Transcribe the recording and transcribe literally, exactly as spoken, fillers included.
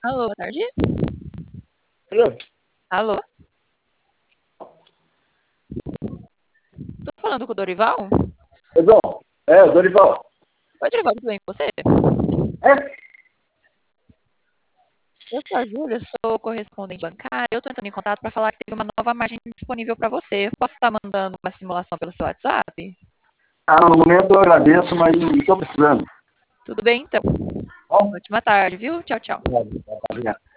Alô, boa tarde. Alô? Alô? Tô falando com o Dorival? Perdão, é, Dorival. Oi, Dorival, tudo bem com você? É? Eu sou a Júlia, sou correspondente bancária. Eu tô entrando em contato para falar que teve uma nova margem disponível para você. Eu posso estar mandando uma simulação pelo seu WhatsApp? Ah, no momento eu agradeço, mas não estou precisando. Tudo bem, então. Bom, Ótima tarde, viu? Tchau, tchau. obrigado. Obrigado.